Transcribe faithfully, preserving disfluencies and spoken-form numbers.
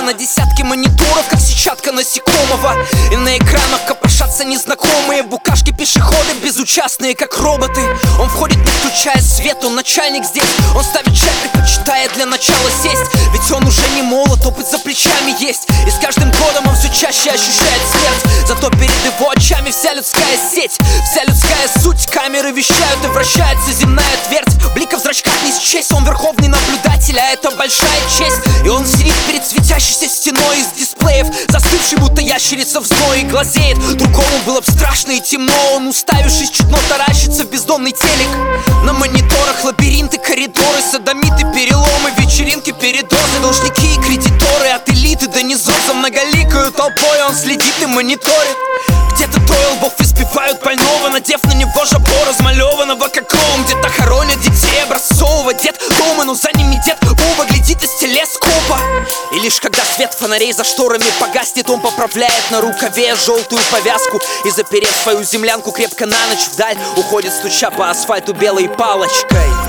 на десятки мониторов, как сетчатка насекомого. И на экранах копошатся незнакомые букашки, пешеходы безучастные, как роботы. Он входит, не включая свет, он начальник здесь. Он ставит чай, предпочитая для начала сесть. Ведь он уже не молод, опыт за плечами есть. И с каждым годом он все чаще ощущает смерть. Зато перед его очами вся людская сеть, вся людская суть. Камеры вещают и вращается земная твердь. Блика в зрачках не счесть, он верховный наблюдатель, а это большая честь. И он сидит перед светящейся стеной из дисплеев, застывший, будто ящерица в зное, и глазеет. Другому было бы страшно и темно, он, уставившись, чутно таращится в бездонный телек. На мониторах лабиринты, коридоры, садомиты, переломы, вечеринки, передозы, должники и кредиторы. От элиты до низов за многоликою толпой он следит и мониторит. Где-то трое лбов избивают больного, надев на него жабо размалеванного как клоун. Где-то хоронят детей образцового, дед дома, но за ними дед Буба глядит из телескопа. И лишь когда свет фонарей за шторами погаснет, он поправляет на рукаве желтую повязку и, заперев свою землянку крепко на ночь, вдаль уходит, стуча по асфальту белой палочкой.